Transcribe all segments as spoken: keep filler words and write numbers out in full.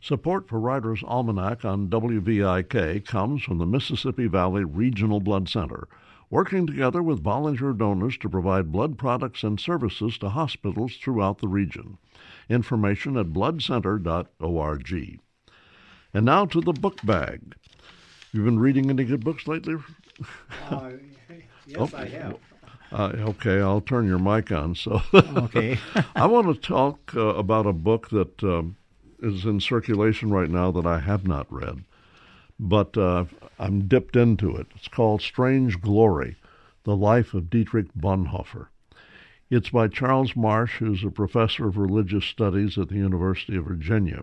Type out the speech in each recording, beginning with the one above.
Support for Writer's Almanac on W V I K comes from the Mississippi Valley Regional Blood Center, working together with volunteer donors to provide blood products and services to hospitals throughout the region. Information at blood center dot org. And now to the book bag. You've been reading any good books lately? Uh, yes, oh, I have. Uh, okay, I'll turn your mic on. So, okay. I want to talk uh, about a book that um, is in circulation right now that I have not read, but uh, I'm dipped into it. It's called Strange Glory, The Life of Dietrich Bonhoeffer. It's by Charles Marsh, who's a professor of religious studies at the University of Virginia.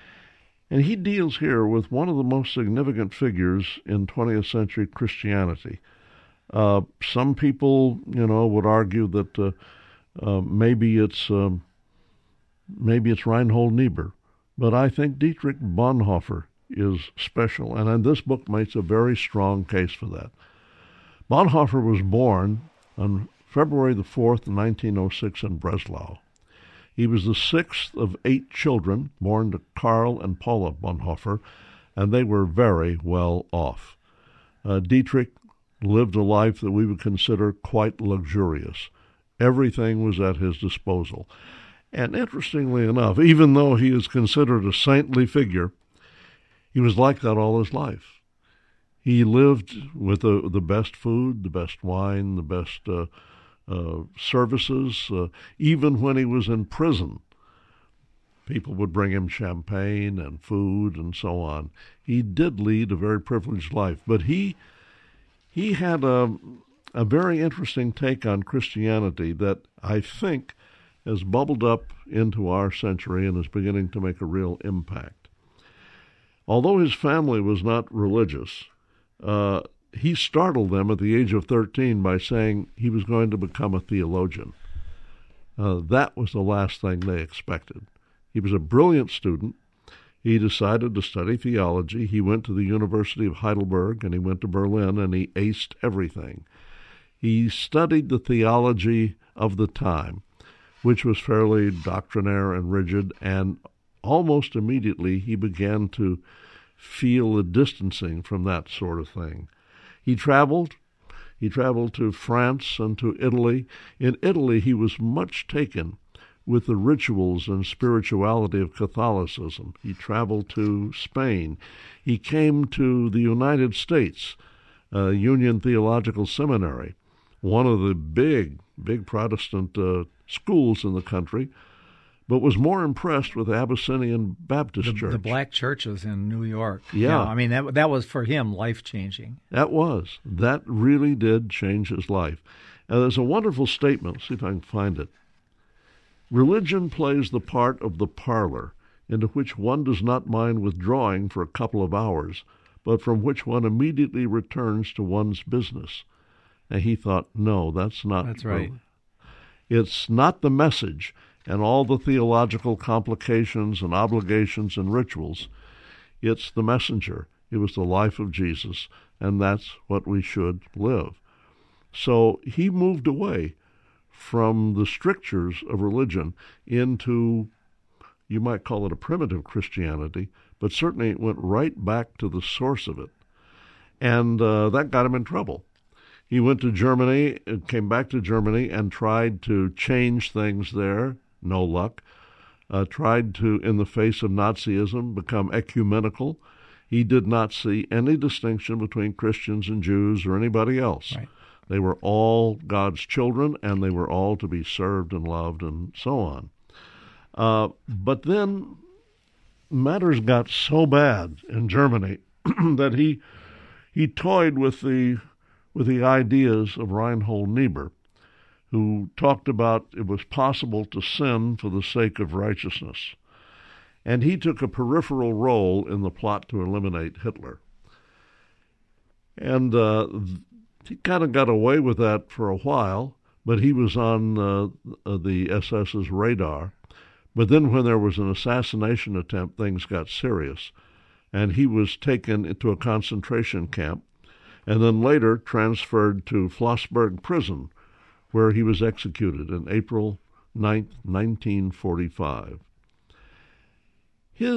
And he deals here with one of the most significant figures in twentieth century Christianity. Uh, some people, you know, would argue that uh, uh, maybe it's um, maybe it's Reinhold Niebuhr, but I think Dietrich Bonhoeffer is special, and, and this book makes a very strong case for that. Bonhoeffer was born on February the fourth, nineteen oh six, in Breslau. He was the sixth of eight children born to Karl and Paula Bonhoeffer, and they were very well off. Uh, Dietrich lived a life that we would consider quite luxurious. Everything was at his disposal. And interestingly enough, even though he is considered a saintly figure, he was like that all his life. He lived with the, the best food, the best wine, the best uh, uh, services. Uh, even when he was in prison, people would bring him champagne and food and so on. He did lead a very privileged life, but he he had a, a very interesting take on Christianity that I think has bubbled up into our century and is beginning to make a real impact. Although his family was not religious, uh, he startled them at the age of thirteen by saying he was going to become a theologian. Uh, that was the last thing they expected. He was a brilliant student. He decided to study theology. He went to the University of Heidelberg, and he went to Berlin, and he aced everything. He studied the theology of the time, which was fairly doctrinaire and rigid, and almost immediately he began to feel a distancing from that sort of thing. He traveled. He traveled to France and to Italy. In Italy, he was much taken with the rituals and spirituality of Catholicism. He traveled to Spain. He came to the United States, uh, Union Theological Seminary, one of the big, big Protestant uh, schools in the country, but was more impressed with Abyssinian Baptist the, Church. The black churches in New York. Yeah. yeah. I mean, that that was for him life-changing. That was. That really did change his life. And there's a wonderful statement, see if I can find it. Religion plays the part of the parlor, into which one does not mind withdrawing for a couple of hours, but from which one immediately returns to one's business. And he thought, no, that's not That's true. right. It's not the message and all the theological complications and obligations and rituals. It's the messenger. It was the life of Jesus, and that's what we should live. So he moved away from the strictures of religion into, you might call it a primitive Christianity, but certainly it went right back to the source of it. And uh, that got him in trouble. He went to Germany, came back to Germany, and tried to change things there. No luck. Uh, tried to, in the face of Nazism, become ecumenical. He did not see any distinction between Christians and Jews or anybody else. Right. They were all God's children, and they were all to be served and loved and so on. Uh, but then matters got so bad in Germany that he he toyed with the with the ideas of Reinhold Niebuhr, who talked about it was possible to sin for the sake of righteousness. And he took a peripheral role in the plot to eliminate Hitler. And uh, he kind of got away with that for a while, but he was on uh, the S S's radar. But then when there was an assassination attempt, things got serious. And he was taken into a concentration camp and then later transferred to Flossburg Prison, where he was executed on April ninth, nineteen forty-five. His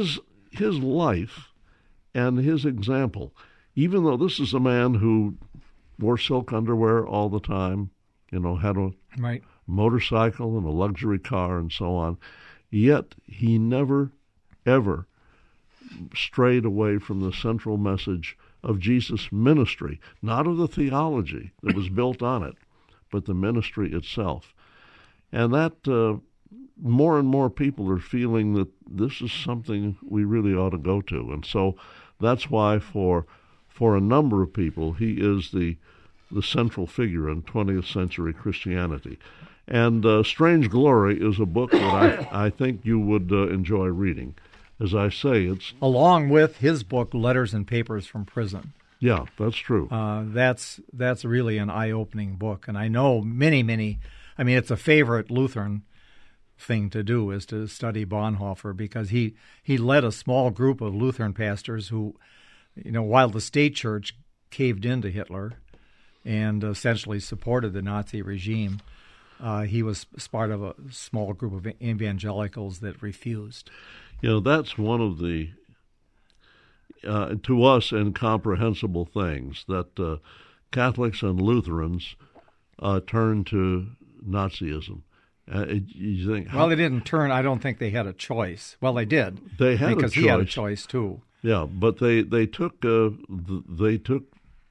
his life and his example, even though this is a man who wore silk underwear all the time, you know, had a Right. motorcycle and a luxury car and so on, yet he never, ever strayed away from the central message of Jesus' ministry, not of the theology that was built on it, but the ministry itself. And that uh, more and more people are feeling that this is something we really ought to go to. And so that's why for for a number of people, he is the the central figure in twentieth century Christianity. And uh, Strange Glory is a book that I, I think you would uh, enjoy reading. As I say, it's... Along with his book, Letters and Papers from Prison. Yeah, that's true. Uh, that's that's really an eye-opening book. And I know many, many, I mean, it's a favorite Lutheran thing to do is to study Bonhoeffer, because he, he led a small group of Lutheran pastors who, you know, while the state church caved into Hitler and essentially supported the Nazi regime, uh, he was part of a small group of evangelicals that refused. You know, that's one of the, uh, to us, incomprehensible things, that uh, Catholics and Lutherans uh, turn to Nazism. Uh, you think, how, well, they didn't turn. I don't think they had a choice. Well, they did. They had because a choice. he had a choice too. Yeah, but they they took uh, they took.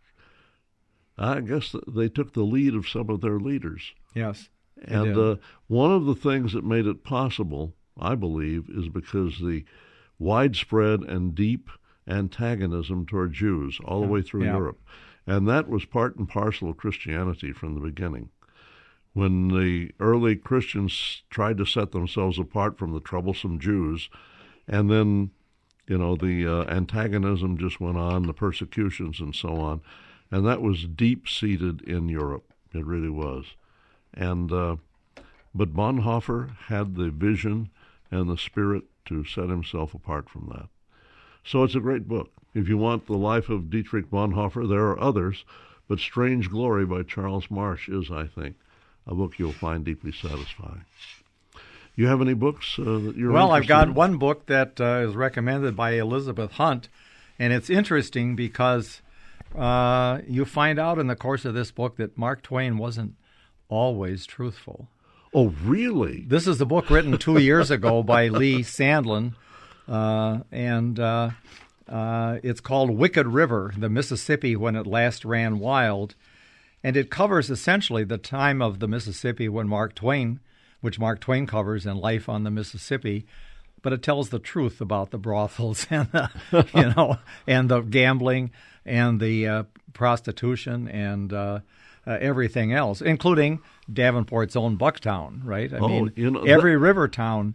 I guess they took the lead of some of their leaders. Yes, and uh, one of the things that made it possible, I believe, is because the widespread and deep antagonism toward Jews all the way through yeah. Europe, and that was part and parcel of Christianity from the beginning. When the early Christians tried to set themselves apart from the troublesome Jews, and then, you know, the uh, antagonism just went on, the persecutions and so on, and that was deep-seated in Europe. It really was. And uh, but Bonhoeffer had the vision and the spirit to set himself apart from that. So it's a great book. If you want the life of Dietrich Bonhoeffer, there are others, but Strange Glory by Charles Marsh is, I think, a book you'll find deeply satisfying. You have any books uh, that you're Well, I've got in? one book that uh, is recommended by Elizabeth Hunt, and it's interesting because uh, you find out in the course of this book that Mark Twain wasn't always truthful. Oh, really? This is a book written two years ago by Lee Sandlin, uh, and uh, uh, it's called Wicked River, the Mississippi When It Last Ran Wild. And it covers essentially the time of the Mississippi when Mark Twain, which Mark Twain covers in Life on the Mississippi, but it tells the truth about the brothels and the, you know, and the gambling and the uh, prostitution and uh, uh, everything else, including Davenport's own Bucktown, right? I oh, mean, you know, every that... river town.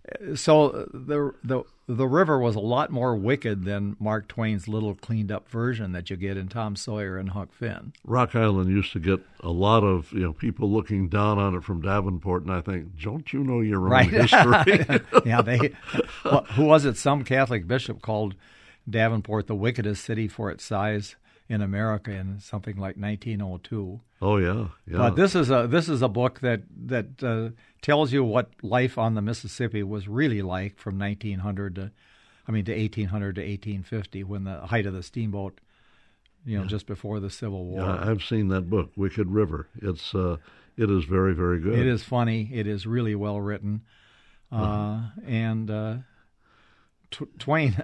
So the the the river was a lot more wicked than Mark Twain's little cleaned up version that you get in Tom Sawyer and Huck Finn. Rock Island used to get a lot of you know people looking down on it from Davenport, and I think, don't you know your own right. history? Yeah, they. Well, who was it? Some Catholic bishop called Davenport the wickedest city for its size in America in something like nineteen oh two. Oh yeah, yeah. But this is a this is a book that that uh, tells you what life on the Mississippi was really like from nineteen hundred to, I mean, to eighteen hundred to eighteen fifty, when the height of the steamboat, you know, yeah. just before the Civil War. Yeah, I've seen that book, Wicked River. It's uh, it is very very good. It is funny. It is really well written, uh, uh-huh. and uh, T- Twain.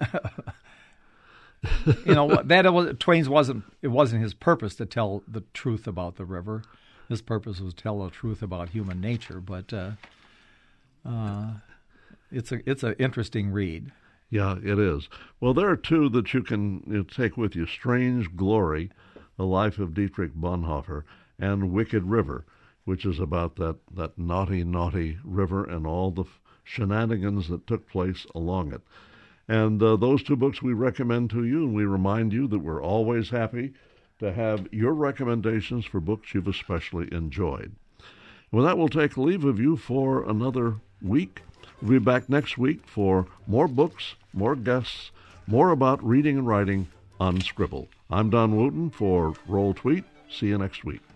you know that it was, Twain's wasn't it wasn't his purpose to tell the truth about the river. His purpose was to tell the truth about human nature. But uh, uh, it's a it's an interesting read. Yeah, it is. Well, there are two that you can you know, take with you: Strange Glory, The Life of Dietrich Bonhoeffer, and Wicked River, which is about that that naughty naughty river and all the shenanigans that took place along it. And uh, those two books we recommend to you, and we remind you that we're always happy to have your recommendations for books you've especially enjoyed. With that, we'll take leave of you for another week. We'll be back next week for more books, more guests, more about reading and writing on Scribble. I'm Don Wooten for Roll Tweet. See you next week.